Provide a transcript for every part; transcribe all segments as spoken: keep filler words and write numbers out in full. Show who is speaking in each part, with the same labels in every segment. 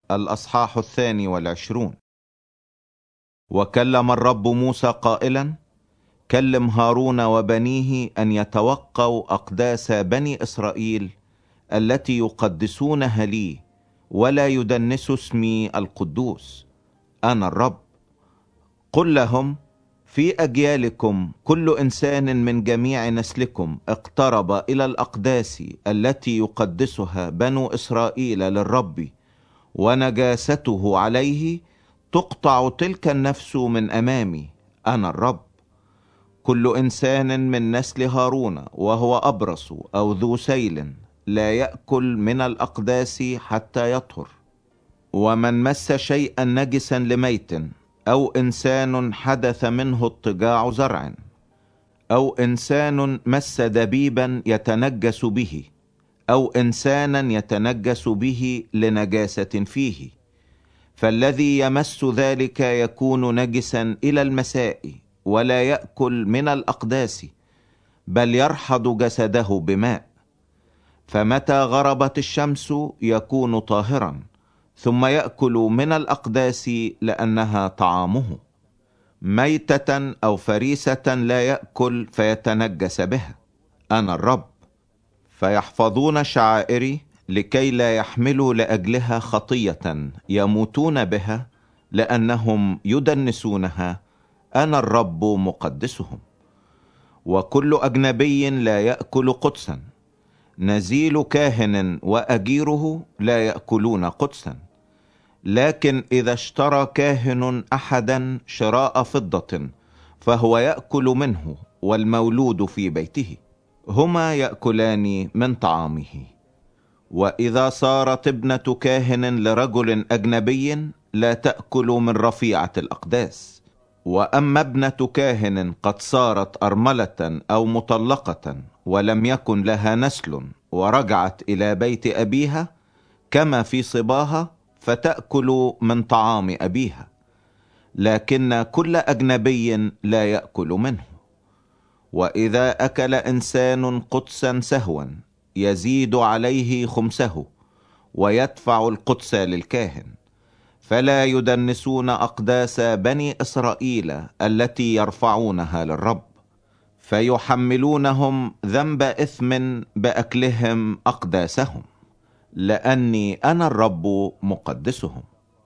Speaker 1: الأصحاح الثاني والعشرون. وكلم الرب موسى قائلا: كلم هارون وبنيه أن يتوقوا أقداس بني إسرائيل التي يقدسونها لي، ولا يدنسوا اسمي القدوس، أنا الرب. قل لهم: في أجيالكم كل إنسان من جميع نسلكم اقترب إلى الأقداس التي يقدسها بنو إسرائيل للرب ونجاسته عليه، تقطع تلك النفس من أمامي، أنا الرب. كل إنسان من نسل هارون وهو أبرص أو ذو سيل لا يأكل من الأقداس حتى يطهر. ومن مس شيئا نجسا لميت، أو إنسان حدث منه اضطجاع زرع، أو إنسان مس دبيبا يتنجس به، أو إنسانا يتنجس به لنجاسة فيه، فالذي يمس ذلك يكون نجسا إلى المساء، ولا يأكل من الأقداس، بل يرحض جسده بماء. فمتى غربت الشمس يكون طاهرا، ثم يأكل من الأقداس لأنها طعامه. ميتة أو فريسة لا يأكل فيتنجس بها، أنا الرب. فيحفظون شعائري لكي لا يحملوا لأجلها خطية يموتون بها، لأنهم يدنسونها، أنا الرب مقدسهم. وكل أجنبي لا يأكل قدسا، نزيل كاهن وأجيره لا يأكلون قدسا. لكن إذا اشترى كاهن أحدا شراء فضة فهو يأكل منه، والمولود في بيته هما يأكلان من طعامه. وإذا صارت ابنة كاهن لرجل أجنبي لا تأكل من رفيعة الأقداس. وأما ابنة كاهن قد صارت أرملة أو مطلقة ولم يكن لها نسل، ورجعت إلى بيت أبيها كما في صباها، فتأكل من طعام أبيها. لكن كل أجنبي لا يأكل منه. وإذا أكل إنسان قدسا سهوا يزيد عليه خمسه، ويدفع القدس للكاهن. فلا يدنسون أقداس بني إسرائيل التي يرفعونها للرب، فيحملونهم ذنب إثم بأكلهم أقداسهم، لأني أنا الرب مقدسهم.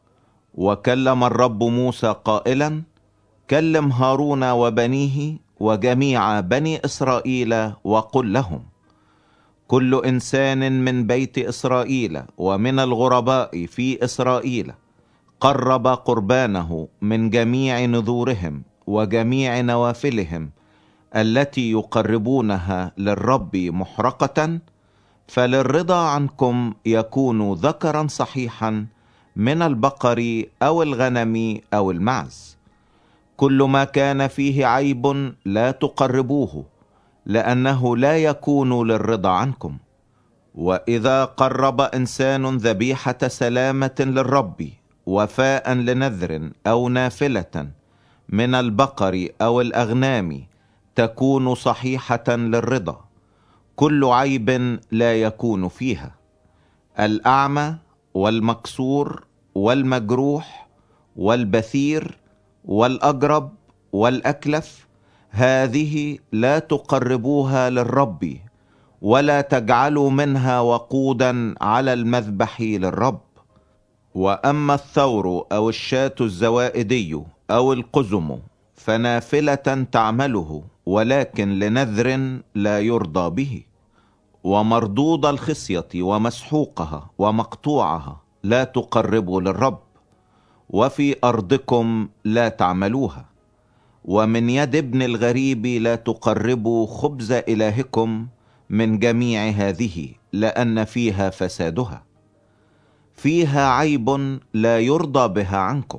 Speaker 1: وكلم الرب موسى قائلا: كلم هارون وبنيه وجميع بني إسرائيل وقل لهم: كل إنسان من بيت إسرائيل ومن الغرباء في إسرائيل قرب قربانه من جميع نذورهم وجميع نوافلهم التي يقربونها للرب محرقة، فللرضا عنكم يكون ذكرا صحيحا من البقر أو الغنم أو المعز. كل ما كان فيه عيب لا تقربوه، لأنه لا يكون للرضا عنكم. وإذا قرب إنسان ذبيحة سلامة للرب وفاء لنذر أو نافلة من البقر أو الأغنام، تكون صحيحة للرضا، كل عيب لا يكون فيها. الأعمى والمكسور والمجروح والبثير والأجرب والأكلف، هذه لا تقربوها للرب، ولا تجعلوا منها وقودا على المذبح للرب. وأما الثور أو الشاة الزوائدي أو القزم فنافلة تعمله، ولكن لنذر لا يرضى به. ومردود الخصية ومسحوقها ومقطوعها لا تقربوا للرب، وفي أرضكم لا تعملوها. ومن يد ابن الغريب لا تقربوا خبز إلهكم من جميع هذه، لأن فيها فسادها، فيها عيب لا يرضى بها عنكم.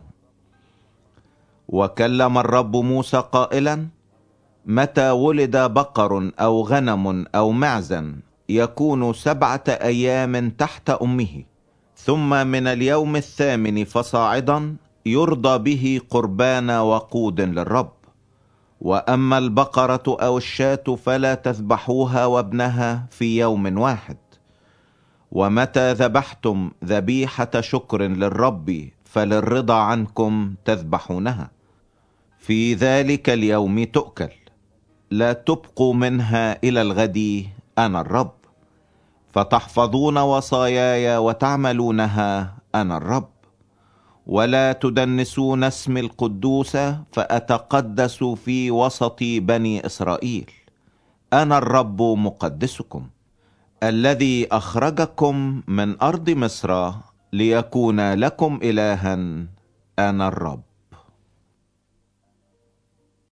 Speaker 1: وكلم الرب موسى قائلا: متى ولد بقر أو غنم أو معزا يكون سبعة أيام تحت أمه، ثم من اليوم الثامن فصاعدا يرضى به قربان وقود للرب. وأما البقرة أو الشاة فلا تذبحوها وابنها في يوم واحد. ومتى ذبحتم ذبيحة شكر للرب فللرضا عنكم تذبحونها. في ذلك اليوم تؤكل، لا تبقوا منها إلى الغد، أنا الرب. فتحفظون وصاياي وتعملونها، أنا الرب. ولا تدنسون اسم القدوس فأتقدس في وسط بني إسرائيل. أنا الرب مقدسكم، الذي أخرجكم من أرض مصر ليكون لكم إلها، أنا الرب.